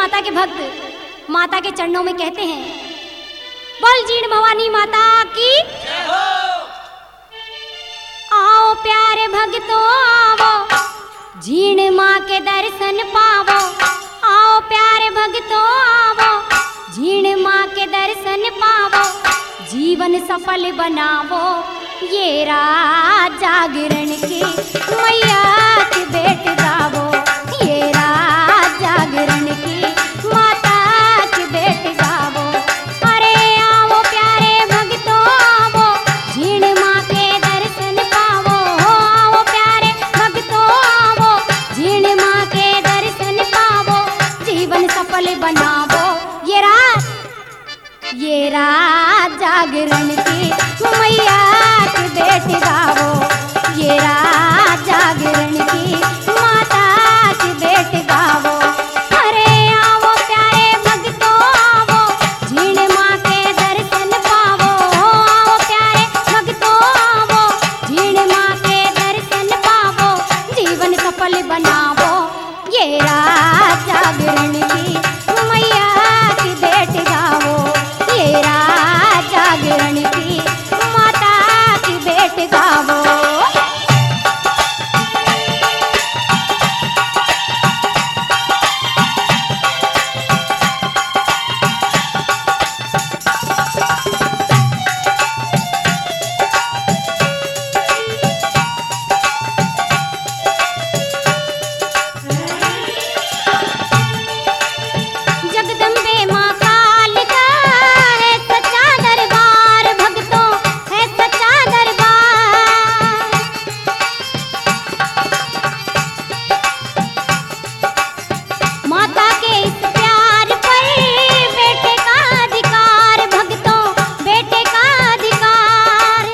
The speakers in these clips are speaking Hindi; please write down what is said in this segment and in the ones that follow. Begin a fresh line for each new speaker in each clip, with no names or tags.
माता के भक्त माता के चरणों में कहते हैं, बोल जीण भवानी माता की
जय हो।
आओ प्यारे भक्तों आओ, जीण माँ के दर्शन पावो। आओ प्यारे भक्तों आओ, जीण माँ के दर्शन पावो। जीवन सफल बनावो, ये रात जागरण की मैया की बेट गावो। ये रात जागरण की माता की बेट गावो। अरे आओ प्यारे भक्तों आओ, जीण माँ के दर्शन पावो। आओ प्यारे भक्तों आओ, जीण माँ के दर्शन पावो। जीवन सफल बनावो, ये रात जागरण की मैया की बेट गावो। ये रात जागरण की माता की बेट गावो। अरे आओ प्यारे भक्तों आओ, जीण माँ के दर्शन पावो। आओ प्यारे भक्तों आओ, जीण माँ के दर्शन पावो। जीवन सफल बनावो, ये रात जागरण की मैया की बेट गावो। ये रात जागरण की माता की बेट गावो। जगदम्बे माँ काल का है सच्चा दरबार, भक्तों है सच्चा दरबार। माता के इस प्यार पर बेटे का अधिकार, भक्तों बेटे का अधिकार।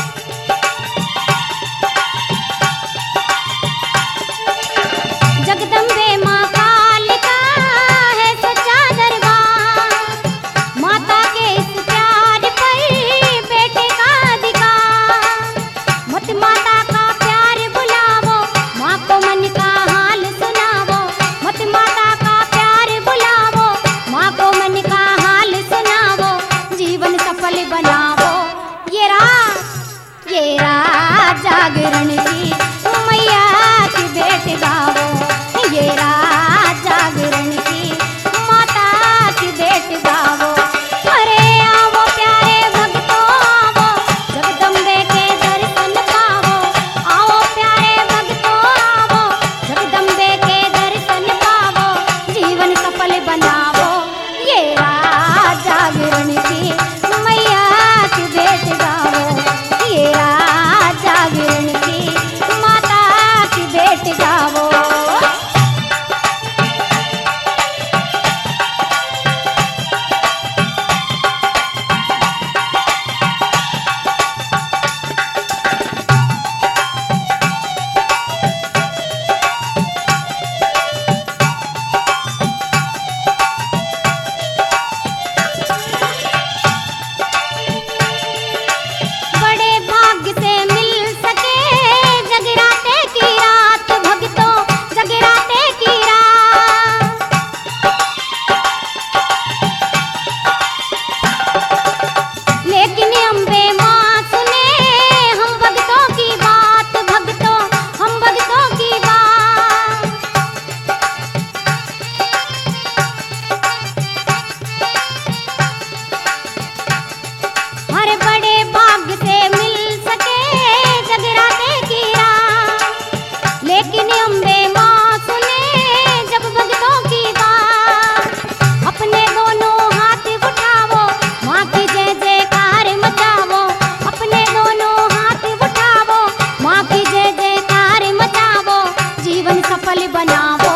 जगदम्बे माँ काल का है सच्चा दरबार। माता के इस प्यार पर बेटे का अधिकार। मत माता का प्यार बुलावो, माँ को मन का हाल सुनावो। मत माता का प्यार बुलावो, माँ को मन का हाल सुनावो। जीवन सफल बनावो, ये रात जागरण की मैया की बेट गावो। ये रात जागरण की माता की बेट गावो। अरे आओ प्यारे भक्तों आओ, जगदम्बे के दर्शन पावो। आओ प्यारे भक्तों आओ, जगदम्बे के दर्शन पावो। जीवन सफल बनावो, ये रात जागरण की मैया की बेट गावो। ये रात जागरण की माता की बेट गावो। बड़े भाग्य से मिल सके जगराते की रात, भक्तों जगराते की रात। लेकिन अम्बे माँ सुने हम भक्तों की बात, भक्तों हम भक्तों की बात। हर बड़े भाग्य से मिल सके जगराते की रात। लेकिन अम्बे माँ सुने जब भक्तों की बात। अपने दोनों हाथ उठावो, माँ की जय जयकार मचावो। अपने दोनों हाथ उठावो, माँ की जय जयकार मचावो। जीवन सफल बनावो,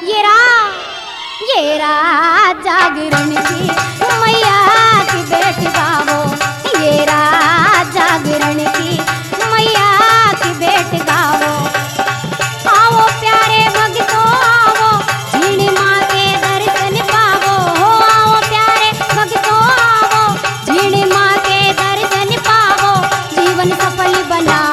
ये रात जागरण की मैया की बेट गावो। ये रात जागरण की मैया की बेट गावो। आओ प्यारे भक्तों आओ, जीण माँ के दर्शन पावो। आओ प्यारे भक्तों आओ, जीण माँ के दर्शन पावो। जीवन सफल बनाओ,